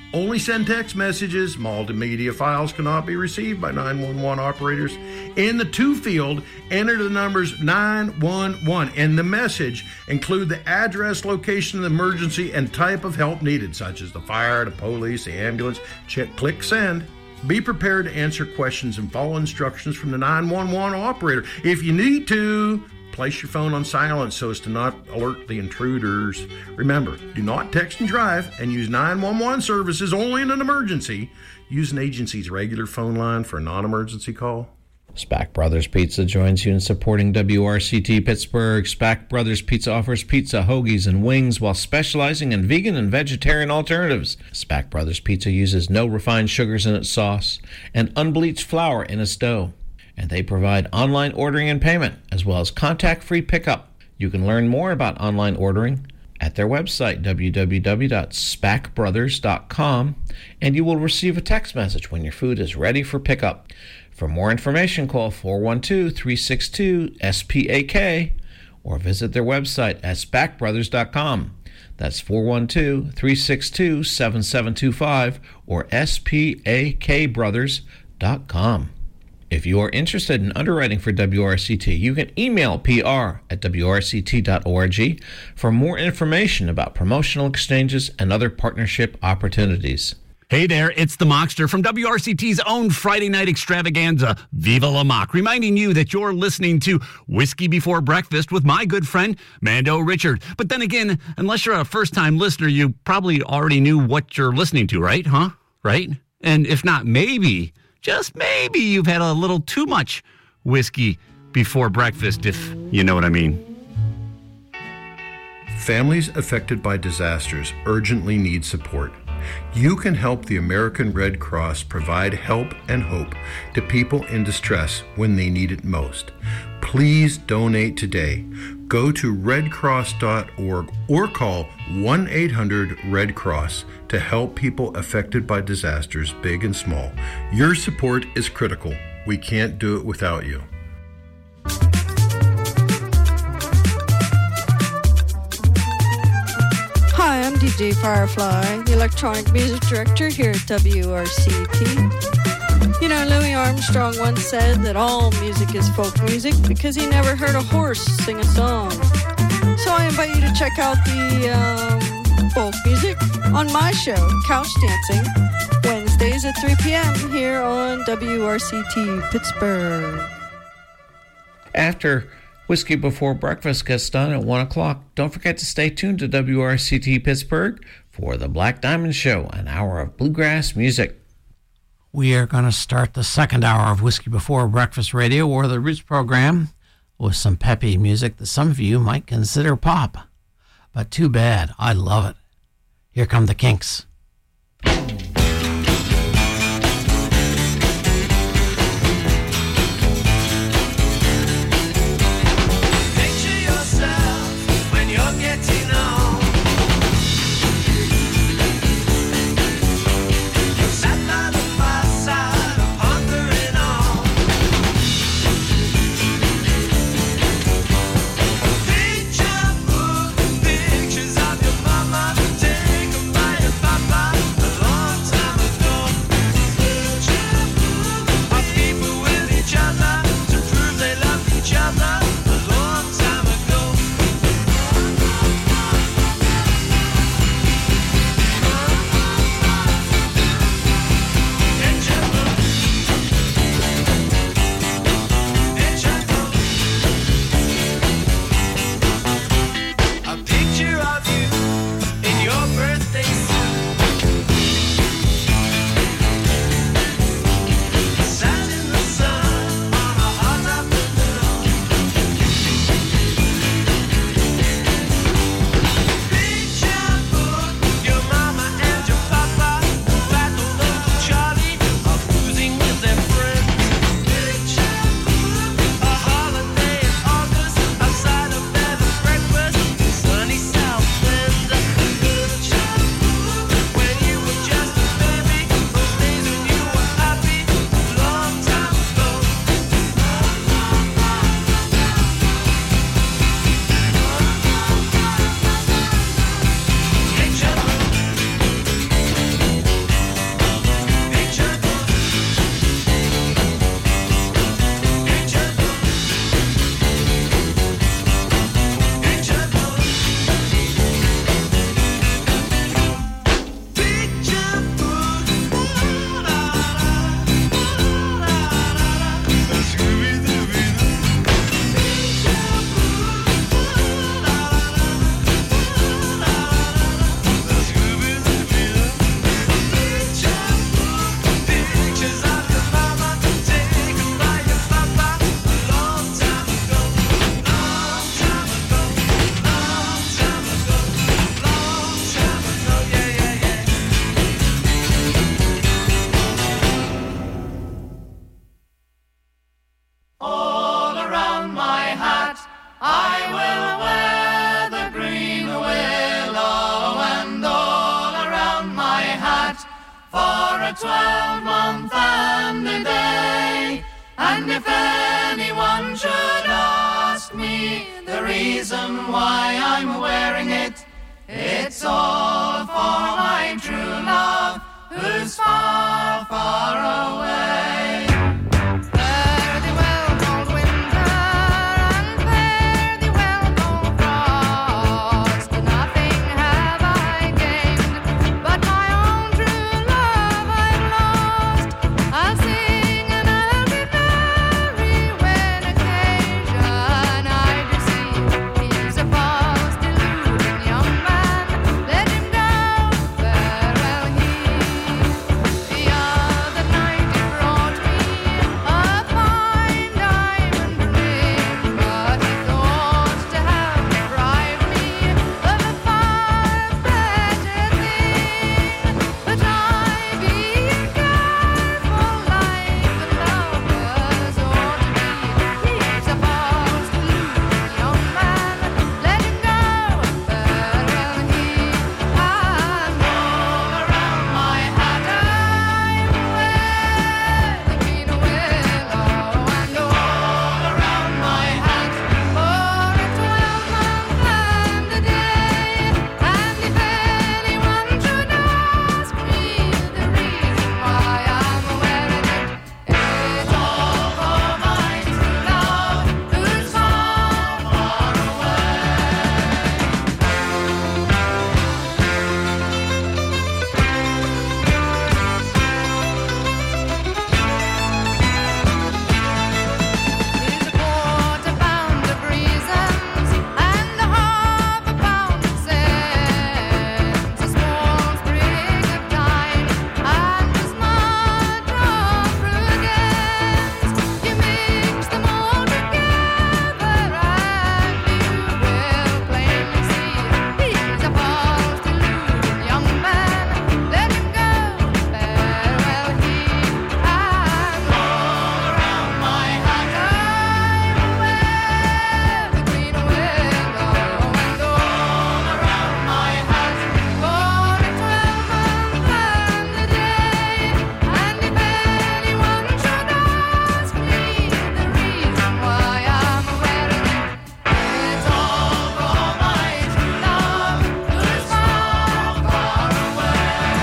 Only send text messages. Multimedia files cannot be received by 911 operators. In the to field, enter the numbers 911. In the message, include the address, location of the emergency, and type of help needed, such as the fire, the police, the ambulance. Click send. Be prepared to answer questions and follow instructions from the 911 operator. If you need to, place your phone on silent so as to not alert the intruders. Remember, do not text and drive, and use 911 services only in an emergency. Use an agency's regular phone line for a non-emergency call. Spack Brothers Pizza joins you in supporting WRCT Pittsburgh. Spack Brothers Pizza offers pizza, hoagies, and wings while specializing in vegan and vegetarian alternatives. Spack Brothers Pizza uses no refined sugars in its sauce and unbleached flour in its dough. And they provide online ordering and payment, as well as contact-free pickup. You can learn more about online ordering at their website, www.spackbrothers.com, and you will receive a text message when your food is ready for pickup. For more information, call 412-362-SPAK or visit their website at spackbrothers.com. That's 412-362-7725 or spakbrothers.com. If you are interested in underwriting for WRCT, you can email pr@wrct.org for more information about promotional exchanges and other partnership opportunities. Hey there, it's the Mockster from WRCT's own Friday night extravaganza, Viva La Mock, reminding you that you're listening to Whiskey Before Breakfast with my good friend, Mando Richard. But then again, unless you're a first-time listener, you probably already knew what you're listening to, right? Right? And if not, maybe, just maybe, you've had a little too much whiskey before breakfast, if you know what I mean. Families affected by disasters urgently need support. You can help the American Red Cross provide help and hope to people in distress when they need it most. Please donate today. Go to redcross.org or call 1-800-RED-CROSS to help people affected by disasters, big and small. Your support is critical. We can't do it without you. Hi, I'm DJ Firefly, the electronic music director here at WRCT. You know, Louis Armstrong once said that all music is folk music because he never heard a horse sing a song. So I invite you to check out the folk music on my show, Couch Dancing, Wednesdays at 3 p.m. here on WRCT Pittsburgh. After Whiskey Before Breakfast gets done at 1 o'clock, don't forget to stay tuned to WRCT Pittsburgh for the Black Diamond Show, an hour of bluegrass music. We are going to start the second hour of Whiskey Before Breakfast Radio, or the Roots program, with some peppy music that some of you might consider pop. But too bad. I love it. Here come the Kinks. Pictures of your mama, take 'em by your papa. for a 12-month and a day. And if anyone should ask me the reason why I'm wearing it, it's all for my true love who's far, far away. Fare thee well, cold winter, and fare thee well, cold frost. Nothing have I gained, but my own true love I've lost. I'll sing and I'll be merry when occasion I do see. He's a false, deluding young man. Let him go, farewell he. The other night he brought me a fine diamond ring, but he thought to have deprived me of a far better thing. But I, being careful like the lovers ought to be, he's a false, deluding young man. Let him go, farewell he. And all around my hat I wear the green willow, and all around my hat for a 12-month and a day. And if anyone should ask me the reason why I'm wearing it, it's all for my true love who's far, far away. Here's a quarter pound of reasons and a half a pound of sense, a small sprig of thyme and a small drop prudence. You mix them all together and you will plainly see he's a false, deluding young man. Let him go, farewell he. And all around my hat I wear the green willow, and all around my hat for a 12-month and a day. And if anyone should ask me the reason why I'm wearing it, it's all for my true love who's far, far away.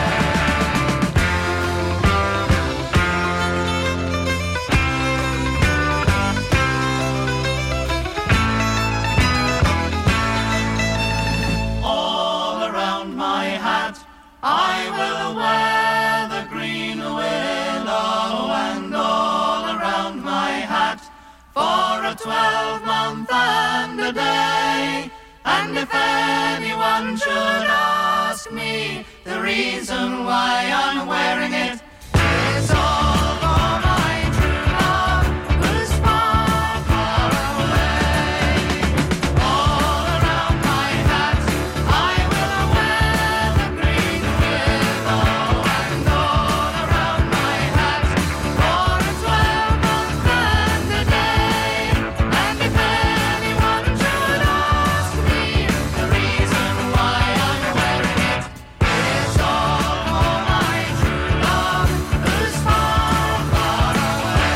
All around my hat I will wear the green willow, and all around my hat for a 12-month and a day. And if anyone should ask me the reason why I'm wearing it, it's all for my true love who's far, far away. All around my hat I will wear the green willow, and all around my hat for a 12-month and a day. And if anyone should ask me the reason why I'm wearing it, it's all for my true love who's far, far away.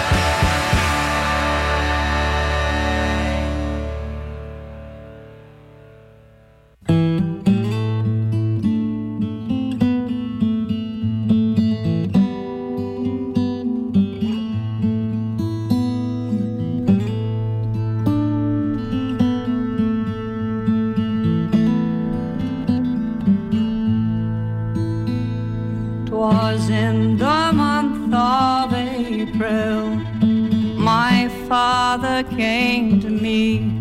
Twas in the month of April, my father came to me.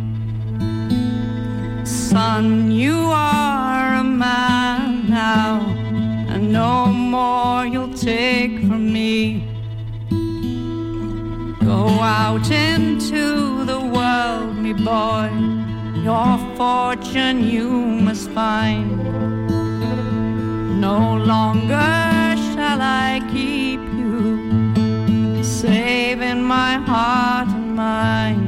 Son, you are a man now, and no more you'll take from me. Go out into the world, me boy, your fortune you must find. No longer shall I keep you, save in my heart and mind.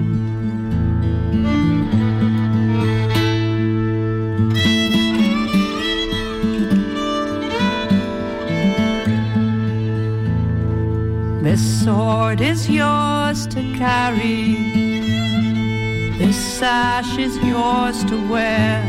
This sword is yours to carry. This sash is yours to wear.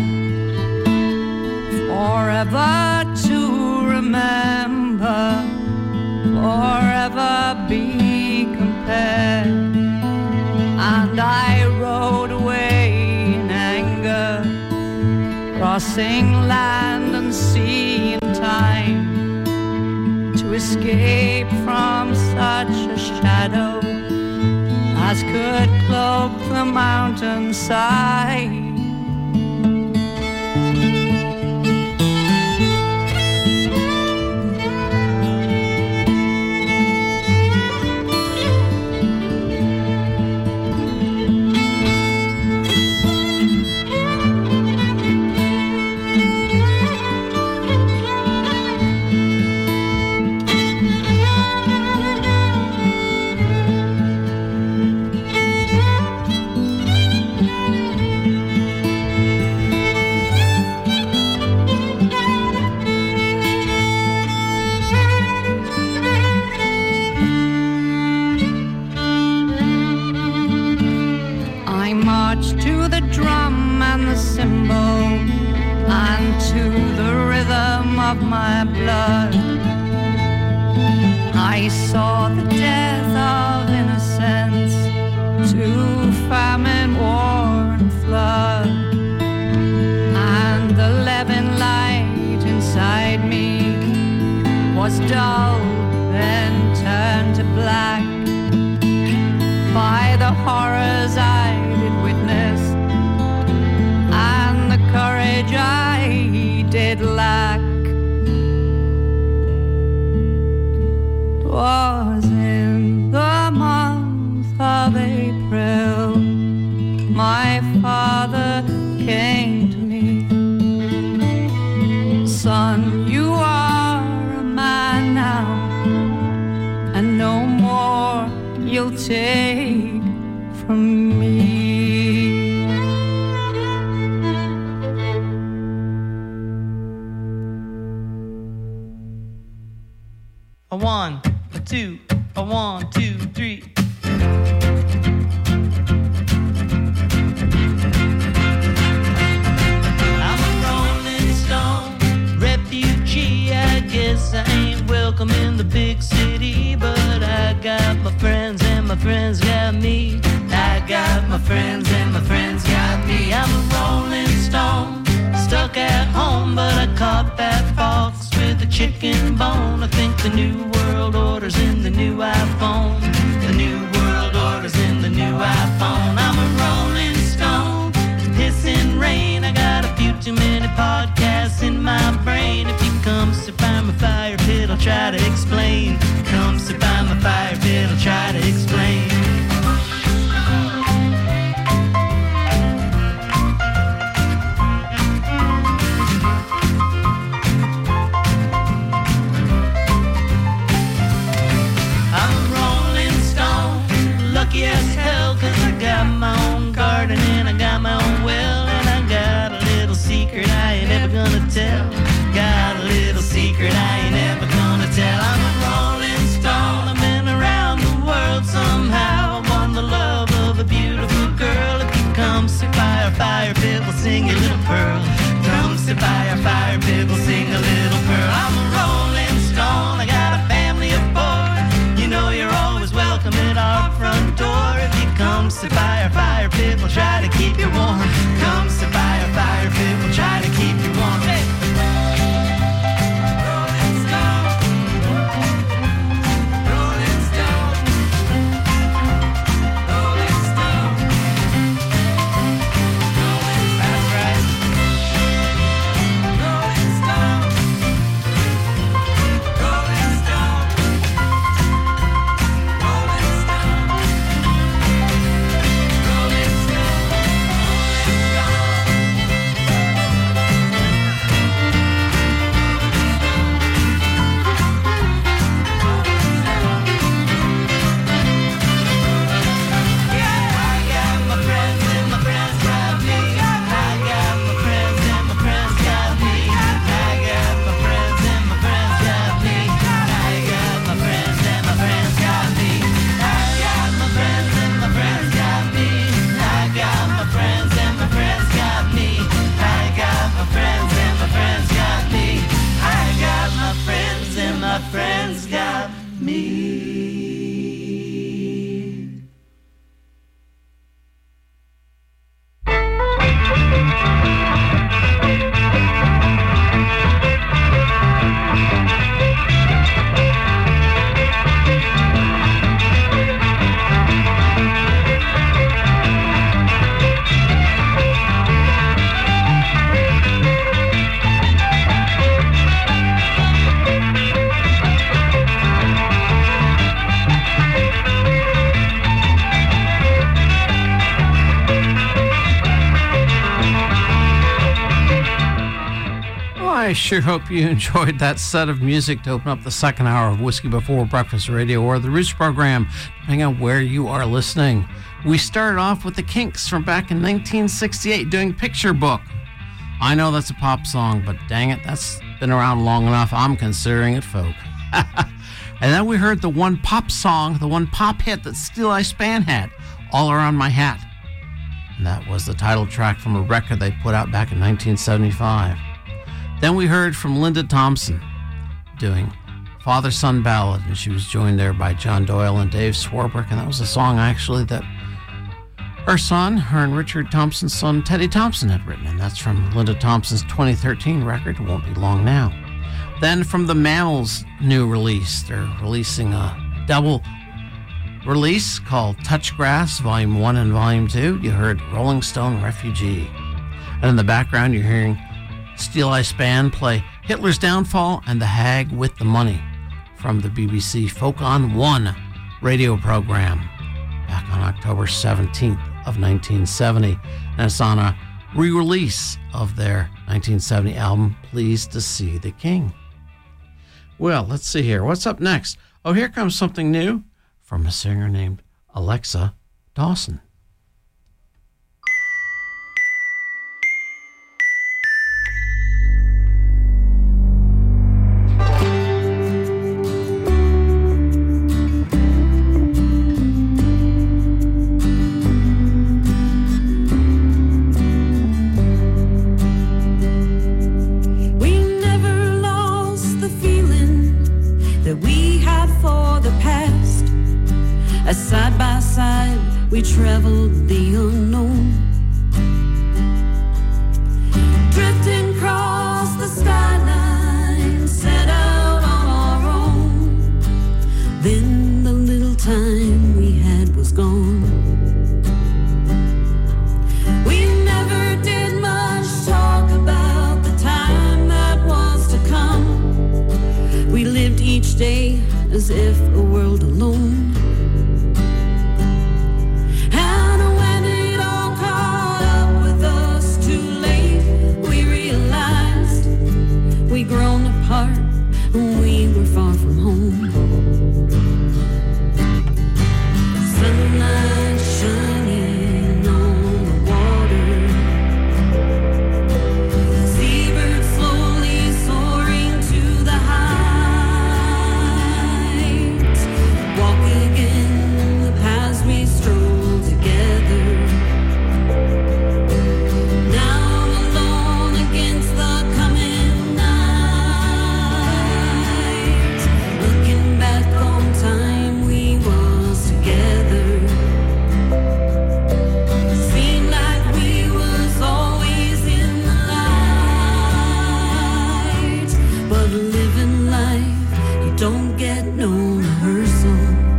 Forever to remember. Forever be compared. And I rode away in anger, crossing land and sea in time, to escape from such a shadow as could cloak the mountainside. To the drum and the cymbal, and to the rhythm of my blood, I saw the death of innocence, to famine, war, and flood. And the leaven light inside me was dull, then turned to black by the horrors I witness, and the courage I did lack. 'Twas in the month of April my father came to me. Son, you are a man now, and no more you'll take from me. A 1, a 2, a 1, 2, 3. I'm a rolling stone, refugee. I guess I ain't welcome in the big city, but I got my friends and my friends got me. I got my friends and my friends got me. I'm a rolling stone, stuck at home, but I caught that fox with a chicken bone. I think the new world order's in the new iPhone. The new world order's in the new iPhone. I'm a rolling stone, it's pissing rain. I got a few too many podcasts in my brain. If you come sit by my fire pit, I'll try to explain. Come sit by my fire pit, I'll try to explain. Lucky as hell, 'cause I got my own garden and I got my own well, and I got a little secret I ain't never gonna tell. Got a little secret I ain't never gonna tell. I'm a rolling stone, I've been around the world somehow. I won the love of a beautiful girl. If you come sit by our fire pit, we'll sing a little pearl. Come sit by our fire pit, we'll sing a little pearl. I'm a rolling stone, I got a family of 4. You know you're always welcome at our front door. If you come sit by our fire pit, we'll try to keep you warm. Come sit by our fire pit, we'll try to keep you warm. Hey. Rolling stone, rolling stone, rolling stone, rolling. That's right. Rolling stone, rolling stone. Rolling stone, rolling stone. friends got me. I sure hope you enjoyed that set of music to open up the second hour of Whiskey Before Breakfast Radio, or the Roots program, depending on where you are listening. We started off with the Kinks from back in 1968 doing Picture Book. I know that's a pop song, but dang it, that's been around long enough. I'm considering it folk. And then we heard the one pop song, the one pop hit that Steel Eye Span had, All Around My Hat. And that was the title track from a record they put out back in 1975. Then we heard from Linda Thompson doing Father-Son Ballad, and she was joined there by John Doyle and Dave Swarbrick, and that was a song actually that her and Richard Thompson's son, Teddy Thompson, had written, and that's from Linda Thompson's 2013 record, It Won't Be Long Now. Then from the Mammals' new release, they're releasing a double release called Touch Grass, Volume 1 and Volume 2. You heard Rolling Stone Refugee. And in the background, you're hearing Steel Eye Span play Hitler's Downfall and The Hag with the Money from the BBC Folk on One radio program back on October 17th of 1970. And it's on a re-release of their 1970 album, Pleased to See the King. Well, let's see here. What's up next? Oh, here comes something new from a singer named Alexa Dawson. As side by side we traveled the unknown, drifting across the skyline, set out on our own. Then the little time we had was gone. We never did much talk about the time that was to come. We lived each day as if a world alone. Grown apart when we were far from home. Sunlight shining on the water, seabirds slowly soaring to the heights. Walk again the paths we strolled together. Now alone against the coming time we was together. Seemed like we was always in the light, but living life, you don't get no rehearsal.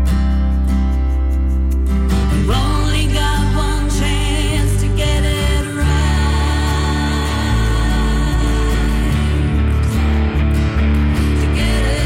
You've only got one chance to get it right, to get it.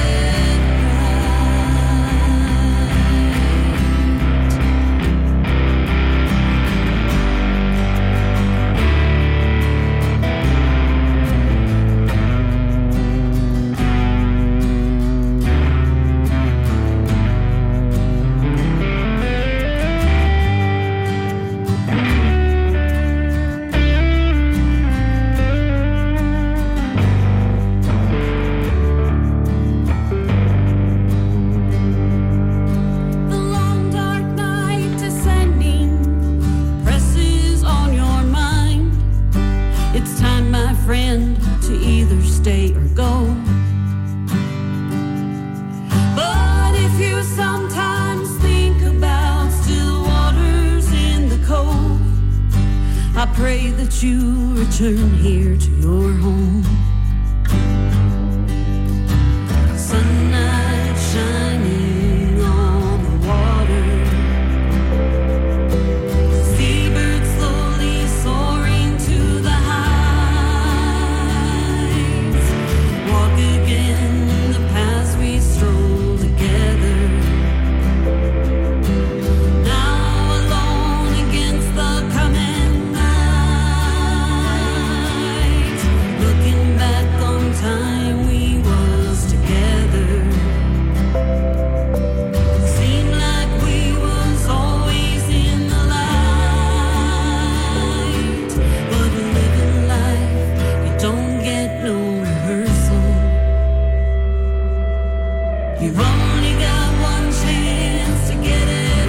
pray that you return here to your home. Sunlight shining on the water, seabirds slowly soaring to the heights. Walk again the paths we strolled together. Now alone against the coming night, looking back on time we was together. Seemed like we was always in the light, but living life, you don't get no rehearsal. You've only got one chance to get it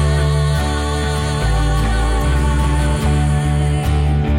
right.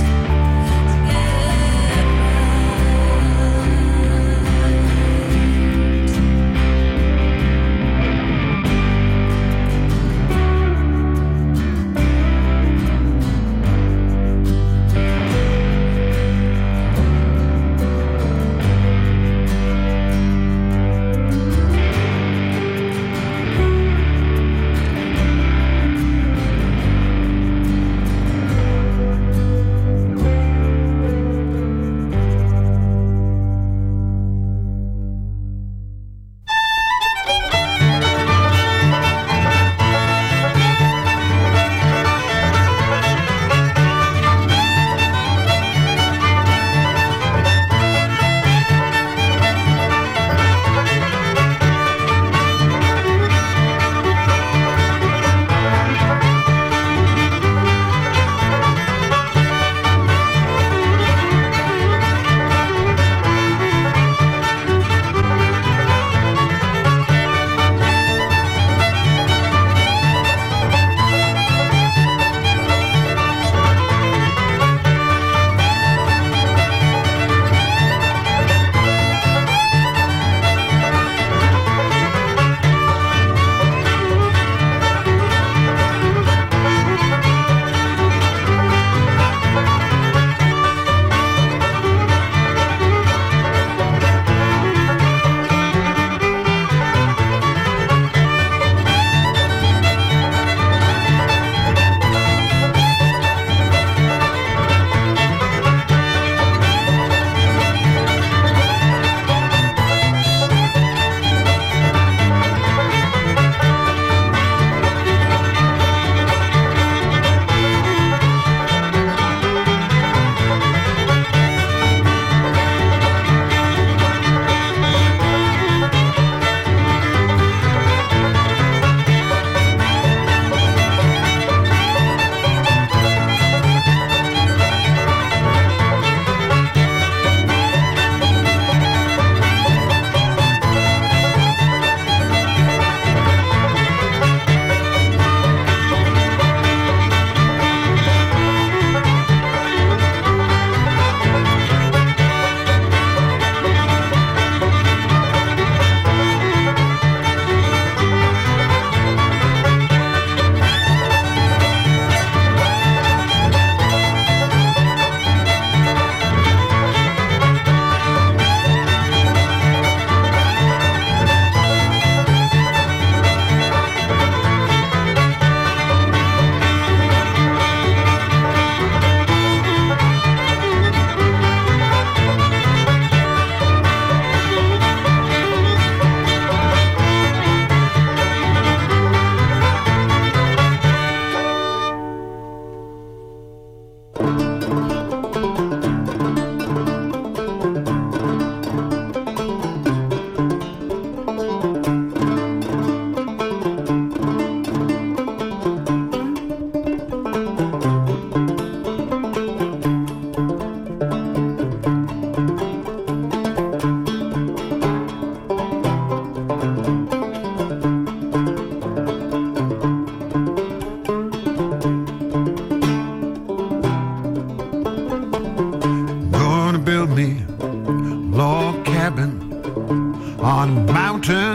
on mountain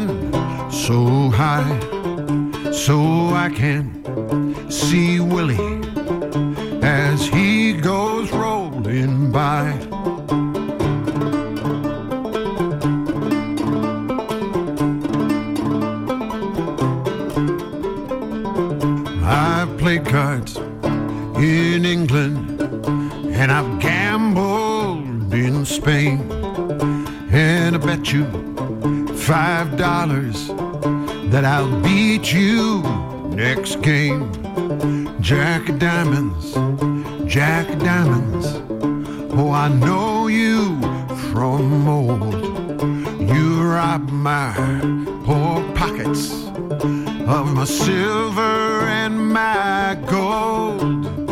so high, so I can see Willie as he by. I've played cards in England, and I've gambled in Spain, and I bet you $5 that I'll beat you next game. Jack of diamonds, Jack of diamonds, oh, I know you from old. You robbed my poor pockets of my silver and my gold.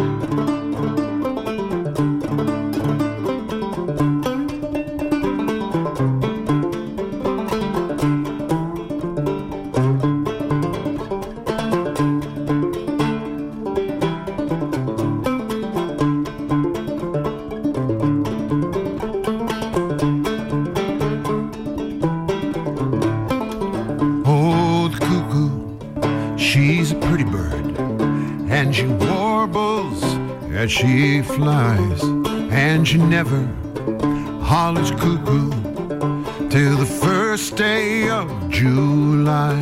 She flies and she never hollers cuckoo till the first day of July.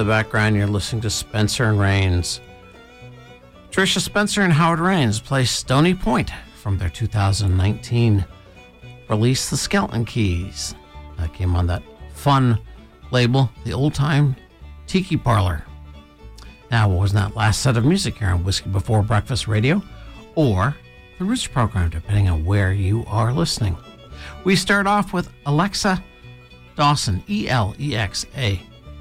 the background, you're listening to Spencer and Rains. Tricia Spencer and Howard Rains play Stony Point from their 2019 release, The Skeleton Keys. That came on that fun label, The Old Time Tiki Parlor. Now, what was that last set of music here on Whiskey Before Breakfast Radio or the Roots program, depending on where you are listening? We start off with Alexa Dawson, E-L-E-X-A.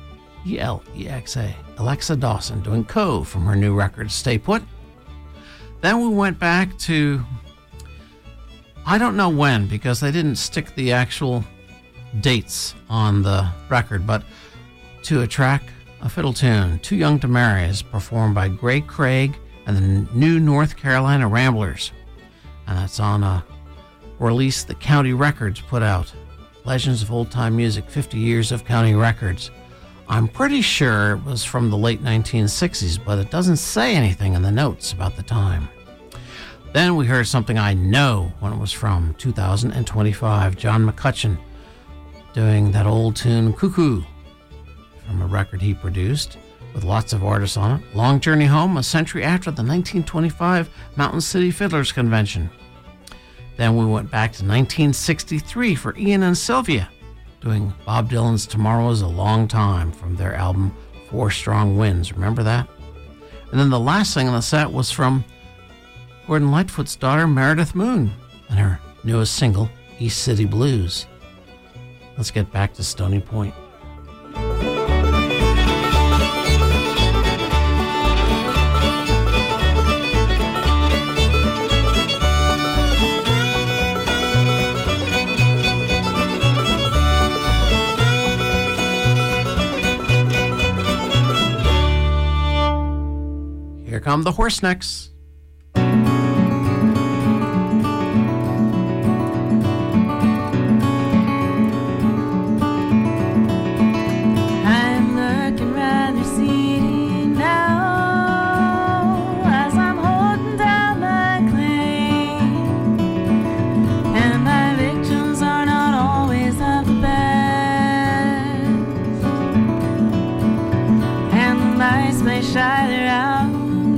Alexa Dawson doing Cove from her new record, Stay Put. Then we went back to, I don't know when, because they didn't stick the actual dates on the record, but to a track, a fiddle tune, Too Young to Marry, is performed by Gray Craig and the New North Carolina Ramblers. And that's on a release that County Records put out. Legends of Old Time Music, 50 Years of County Records. I'm pretty sure it was from the late 1960s, but it doesn't say anything in the notes about the time. Then we heard something I know when it was from 2025, John McCutcheon doing that old tune, Cuckoo, from a record he produced with lots of artists on it. Long Journey Home, a century after the 1925 Mountain City Fiddlers Convention. Then we went back to 1963 for Ian and Sylvia, doing Bob Dylan's Tomorrow is a Long Time from their album Four Strong Winds. Remember that? And then the last thing on the set was from Gordon Lightfoot's daughter, Meredith Moon, and her newest single, East City Blues. Let's get back to Stony Point. Here come the Horsenecks. I'm looking rather seedy now as I'm holding down my claim, and my victims are not always of the best, and the mice may shy around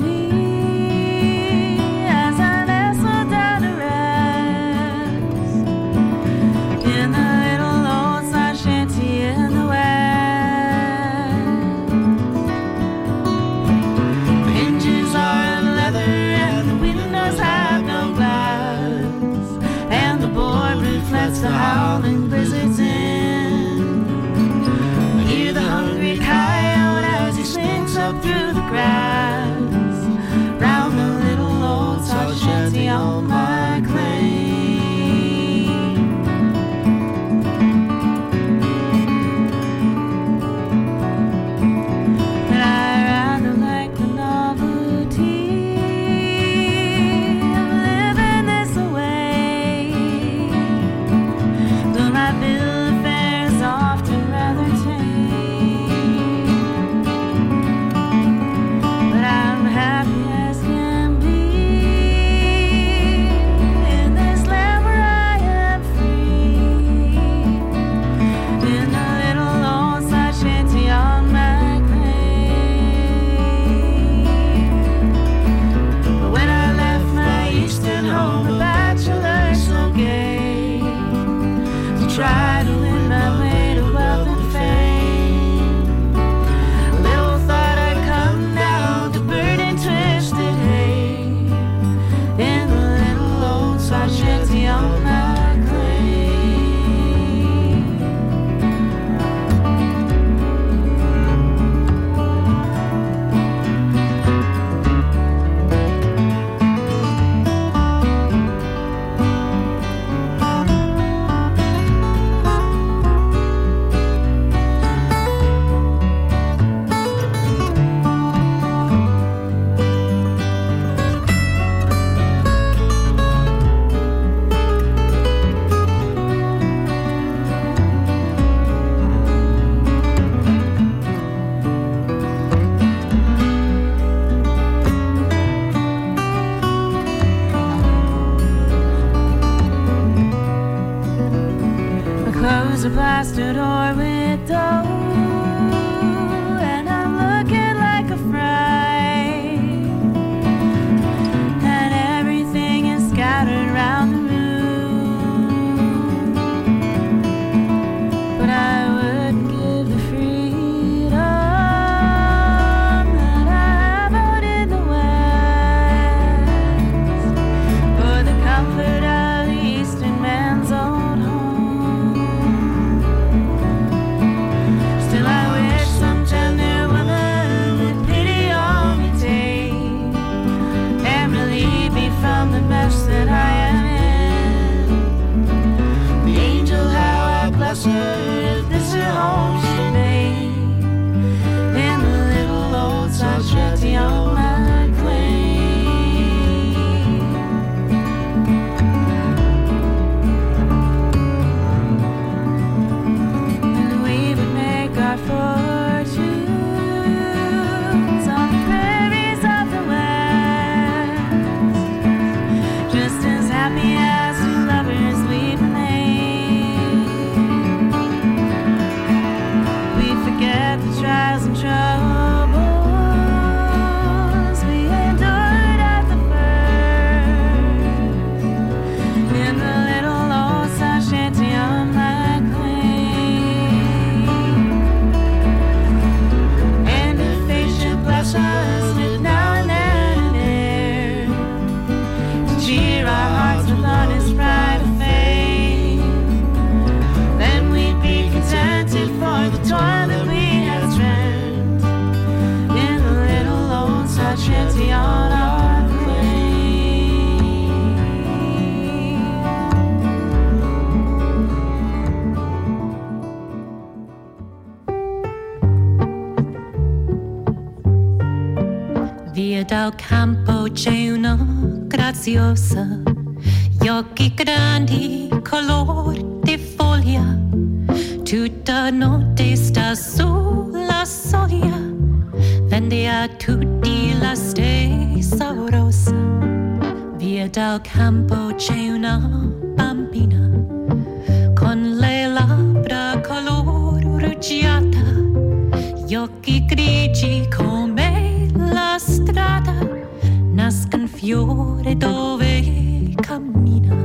the howling blizzards in. I hear the hungry coyote as he slinks up through the grass, round the little old sod shanty on my claim. But I rather like the novelty of living this away. My bill of fare is often rather tame, but I'm happy as can be in this land where I am free, in a little old side shanty on my claim. But when I left my eastern home, a bachelor so gay, try to win my way to wealth and fame, little thought I'd come down to burning twisted hay, in the little old sod shanty on my claim. Clothes are plastered or with dough, and I dal campo c'è una graziosa, gli occhi grandi, color di foglia, tutta notte sta sulla soglia, vende a tutti la stessa rosa. Via dal campo c'è una bambina, con le labbra color rugiada, gli occhi grigi come la strada, nasce un fiore dove cammina.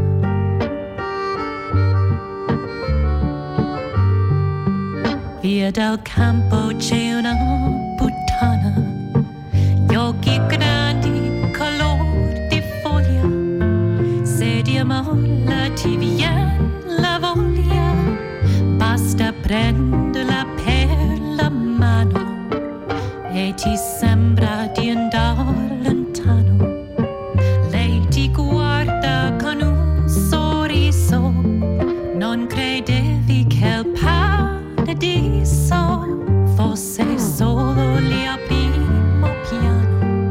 Via dal campo c'è una puttana, gli occhi grandi, color di foglia, se di amore ti viene la voglia, basta prenderla per la mano e ti sembra di andare lontano. Lei ti guarda con un sorriso, non credevi che il paradiso fosse solo lì al primo piano.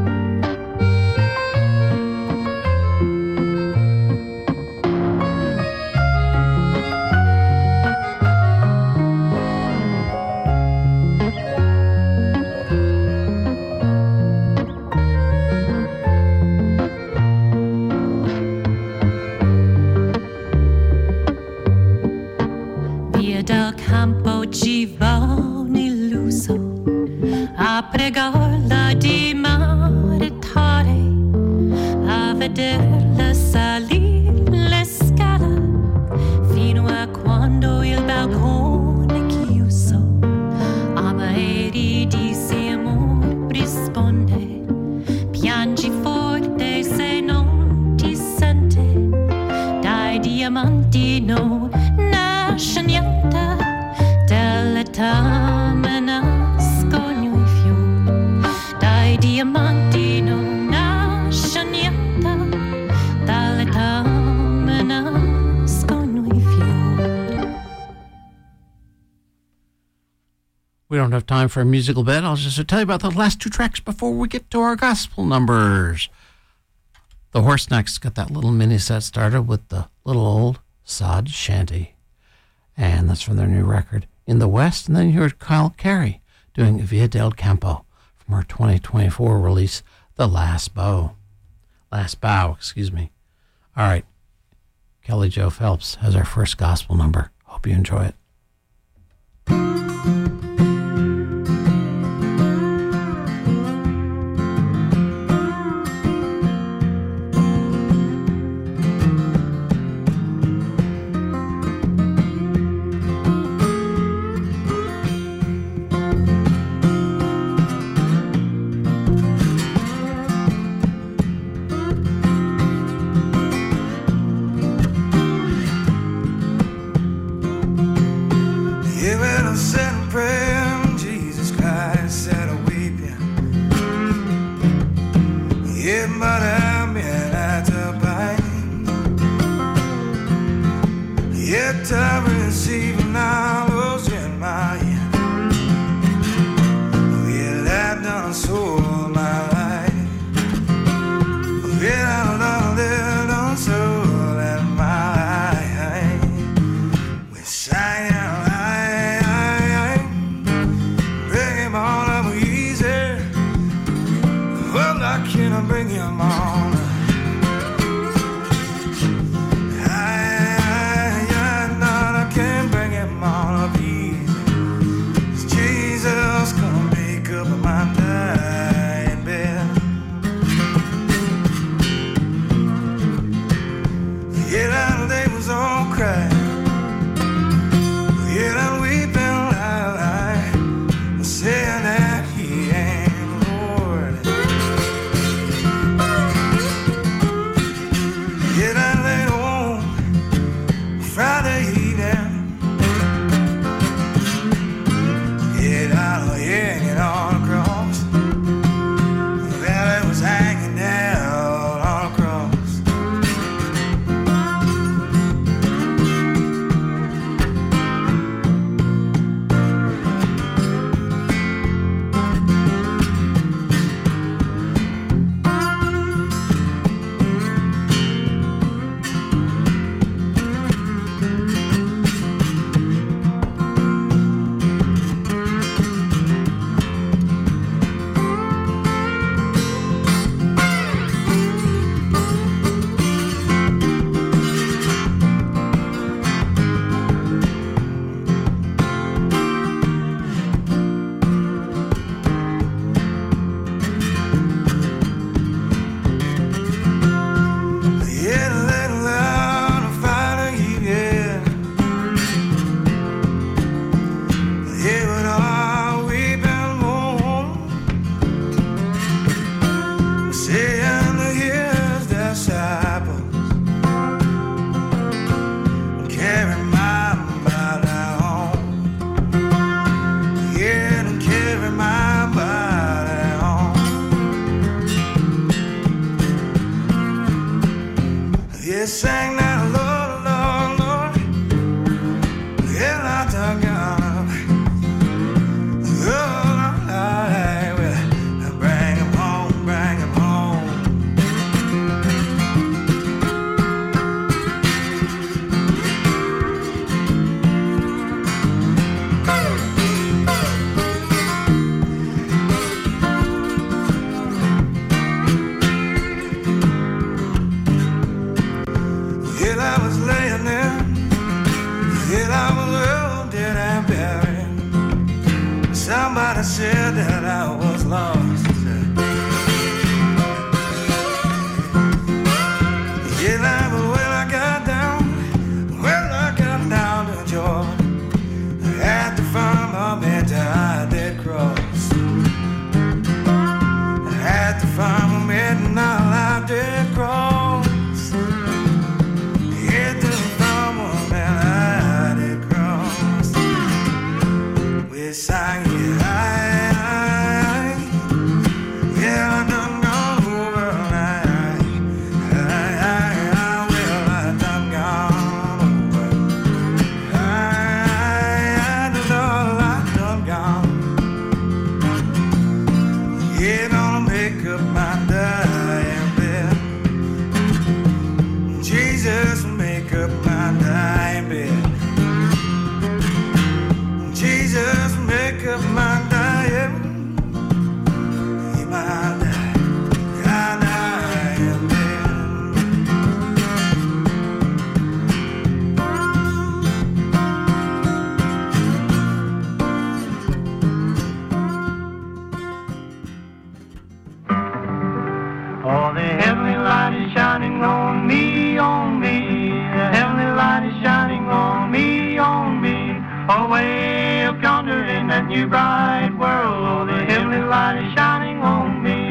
Via dal campo ci va un illuso a pregarla di maritare, a vederla salire le scale fino a quando il balcone è chiuso. Ama e ridi se amor risponde, piangi forte se non ti sente, dai diamanti non nasce niente, dall'etame nascono i fiori, dai diamanti non nasce niente, dall'etame nascono i fiori. We don't have time for a musical bed. I'll just tell you about the last two tracks before we get to our gospel numbers. The Horse Necks got that little mini set started with the Little Old Sod Shanty. And that's from their new record, In the West. And then you heard Kyle Carey doing Via del Campo from her 2024 release, The Last Bow. Last Bow, excuse me. All right. Kelly Jo Phelps has our first gospel number. Hope you enjoy it. Saying that he ain't Lord. saying to his disciples, carry my body home. Yeah, and carry my body home. Yeah, sang that Lord, Lord, Lord. Yeah, I done got him. Oh, I will bring him home, bring him home. Yeah, I was laying there. Yeah, I was all dead and buried. Somebody said that I was lost. Yeah, but when I got down to Jordan, at the farm I met I did cross. At the farm I met and I did cross. At the farm I did cross. We sang it. Yeah, I done gone over. Well, I done gone over. I done gone. Yeah, gonna make up my dying bed. Jesus, make up my dying bed. Jesus, make up my dying bed. Oh, the heavenly light is shining on me, on me. The heavenly light is shining on me, on me. Away up yonder in that new bright world. Oh, the heavenly light is shining on me.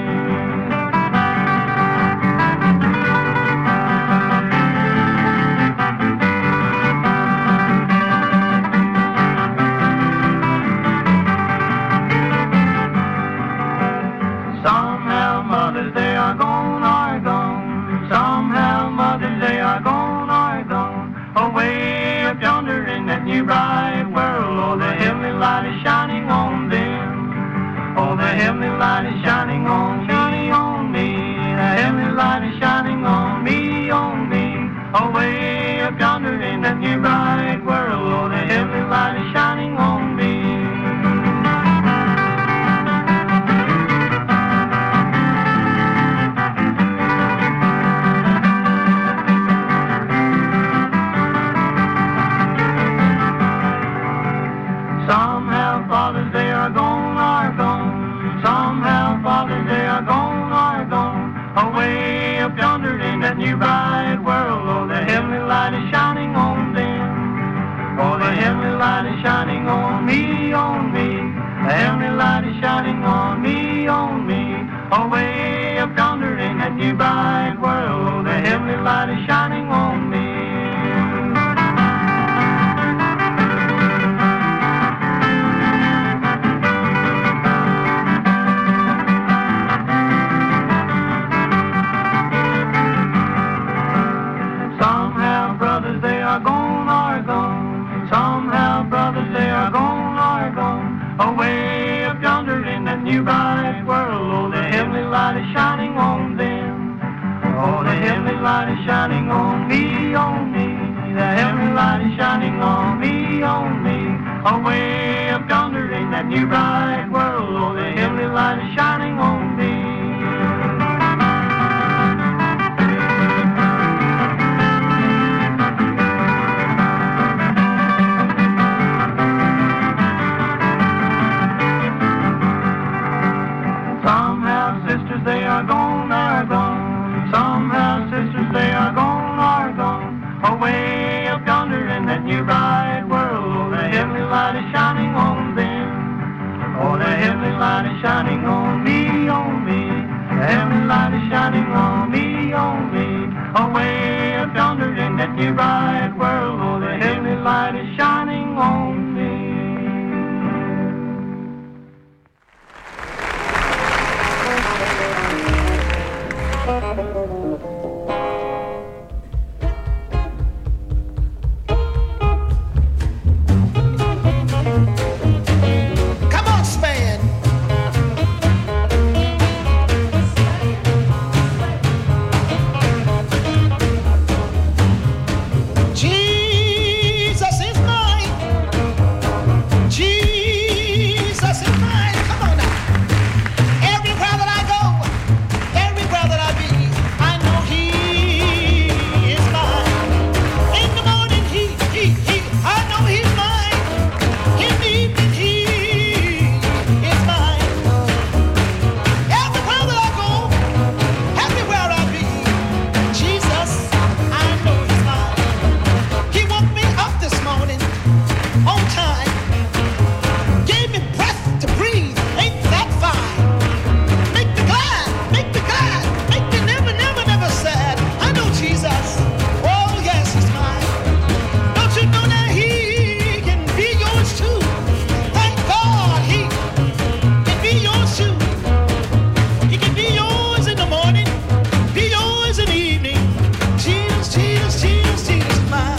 Some have mothers, they are gone, are gone. Some have mothers, they are gone, are gone. Away up yonder in that new bright world. Oh, the heavenly light is shining on them. Oh, the heavenly light is shining on me, on me. The heavenly light is shining on me, on me. Away up yonder in that new bright world. Oh, the heavenly light is shining on me. Some have fathers, they are gone, are gone. Some have fathers, they are gone, are gone. Away up yonder in that new bright world. Oh, the heavenly light is shining on them. Oh, the heavenly light is shining on me, on me. The heavenly light is shining on me, on me. Away up yonder in that new bright world. Oh, the heavenly light is shining on me. Some have brothers, they are gone, are gone. Some have brothers, they are gone, are gone. Away up yonder in that new bright world. Oh, the heavenly light is shining on them. Oh, the heavenly light is shining on me, on me. The heavenly light is shining on me, on me. Away up yonder in that new bright world. Oh, the heavenly light is shining on me. Some have sisters, they are gone, are gone. Some have sisters, they are gone, are gone. Away up yonder in that new bright world. Oh, the heavenly light is shining on them. Oh, the shining on me, away up yonder in that new bright world. Oh, the heavenly light is shining on me. Come on, Span. Jesus is mine. Jesus is mine. Come on now. Everywhere that I go, everywhere that I be, I know He is mine. In the morning, I know He's mine. In the evening, He is mine. Everywhere that I go, everywhere I be, Jesus, I know He's mine. He woke me up this morning on time, gave me breath to breathe. Ain't that fine? Make me glad, make me glad, make me never, never, never sad. I know Jesus. Oh yes, He's mine. Don't you know that He can be yours too? Thank God He can be yours too. He can be yours in the morning, be yours in the evening. Jesus, Jesus, Jesus, Jesus is mine.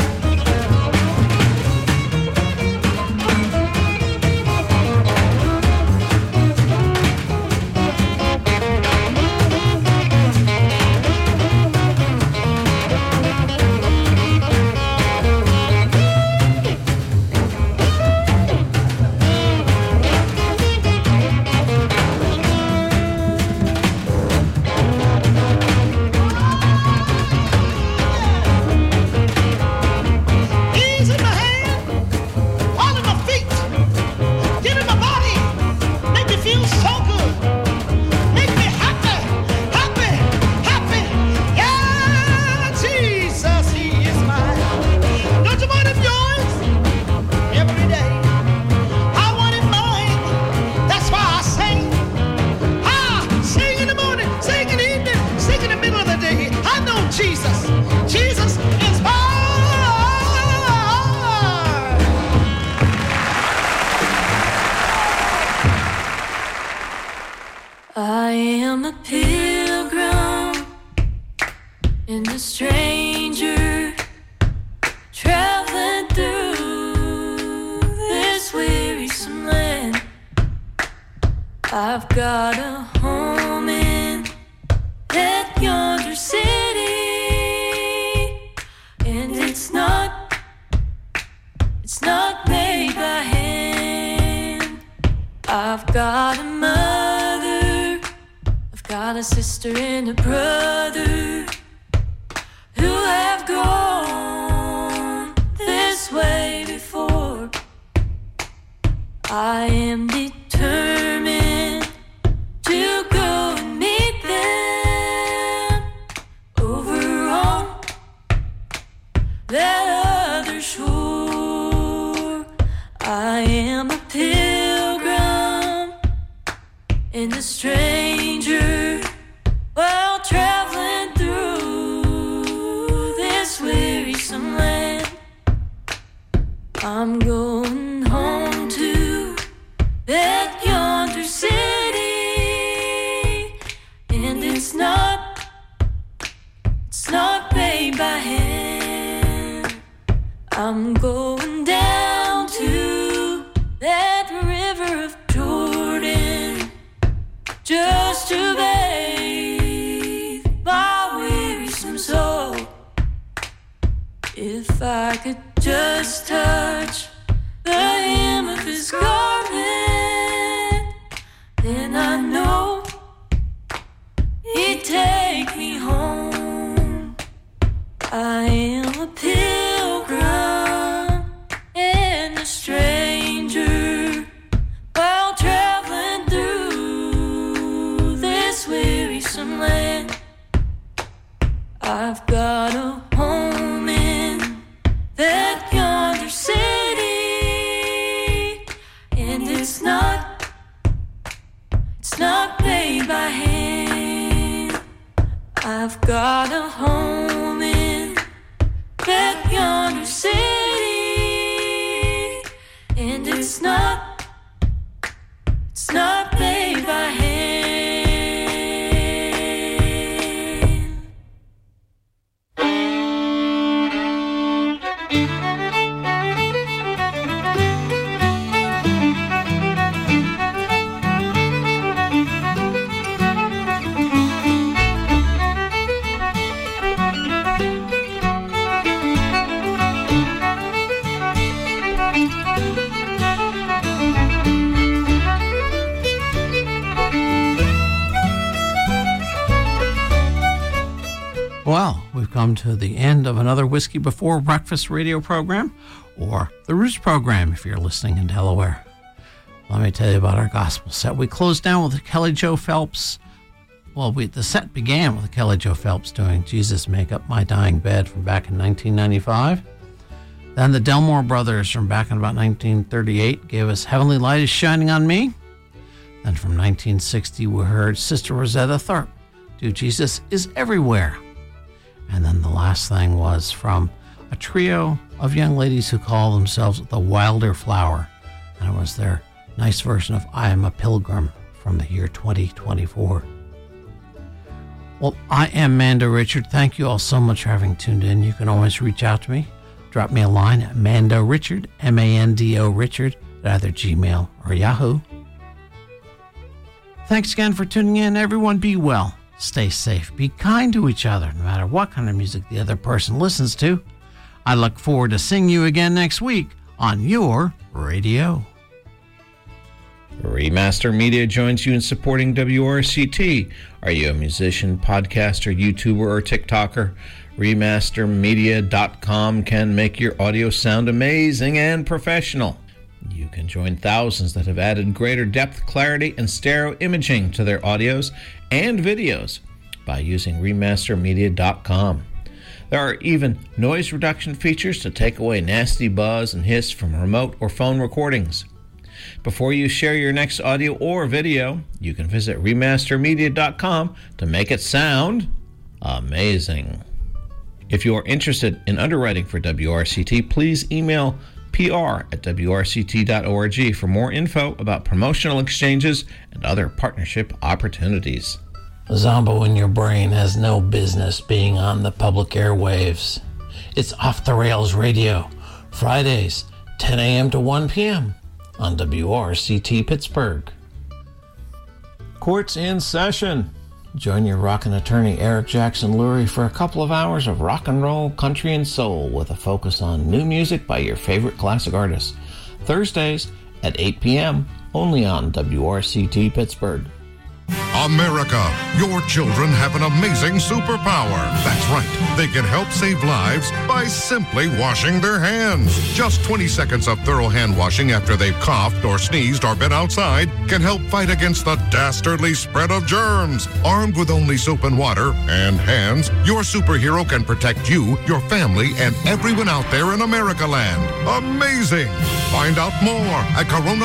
He's in my hand, all in my feet, get in my body, make me feel so good, make me happy, happy, happy. Yeah, Jesus, He is mine. Don't you want Him yours every day? I want Him mine. That's why I sing. Sing in the morning, sing in the evening, sing in the middle of the day. I know Jesus. Jesus is mine. I am a pilgrim and a stranger traveling through this wearisome land. I've got a home in that yonder city, and it's not made by hand. I've got a mother, I've got a sister and a brother who have gone this way before. I am determined to go and meet them over on that other shore. I am a pilgrim and a stranger, while traveling through this wearisome land. I'm going home to that yonder city, and it's not made by hand. I'm going down to that river of Jordan just to bathe my wearisome soul. If I could just touch the hem of His garment, then I know He'd take me home. I am a pilgrim and a stranger, while traveling through this wearisome land. I've got a home in that yonder city, and it's not made by hand. I've got a home in that yonder city, and it's not played by hand. Well, we've come to the end of another Whiskey Before Breakfast radio program, or the Roots program if you're listening in Delaware. Let me tell you about our gospel set. We closed down with Kelly Joe Phelps. Well, the set began with Kelly Joe Phelps doing Jesus Make Up My Dying Bed from back in 1995. Then the Delmore Brothers from back in about 1938 gave us Heavenly Light is Shining on Me. Then from 1960 we heard Sister Rosetta Tharpe do Jesus is Everywhere. And then the last thing was from a trio of young ladies who call themselves the Wilder Flower. And it was their nice version of I Am a Pilgrim from the year 2024. Well, I am Mando Richard. Thank you all so much for having tuned in. You can always reach out to me. Drop me a line at Mando Richard, M-A-N-D-O Richard, at either Gmail or Yahoo. Thanks again for tuning in. Everyone be well. Stay safe. Be kind to each other, no matter what kind of music the other person listens to. I look forward to seeing you again next week on your radio. Remaster Media joins you in supporting WRCT. Are you a musician, podcaster, YouTuber, or TikToker? Remastermedia.com can make your audio sound amazing and professional. You can join thousands that have added greater depth, clarity, and stereo imaging to their audios and videos by using remastermedia.com. There are even noise reduction features to take away nasty buzz and hiss from remote or phone recordings. Before you share your next audio or video, you can visit remastermedia.com to make it sound amazing. If you are interested in underwriting for WRCT, please email pr@wrct.org for more info about promotional exchanges and other partnership opportunities. Zombo in your brain has no business being on the public airwaves. It's Off the Rails Radio, Fridays, 10 a.m. to 1 p.m. on WRCT Pittsburgh. Court's in session. Join your rockin' attorney Eric Jackson Lurie for a couple of hours of rock and roll, country, and soul with a focus on new music by your favorite classic artists. Thursdays at 8 p.m. only on WRCT Pittsburgh. America, your children have an amazing superpower. That's right. They can help save lives by simply washing their hands. Just 20 seconds of thorough hand washing after they've coughed or sneezed or been outside can help fight against the dastardly spread of germs. Armed with only soap and water and hands, your superhero can protect you, your family, and everyone out there in America land. Amazing! Find out more at Corona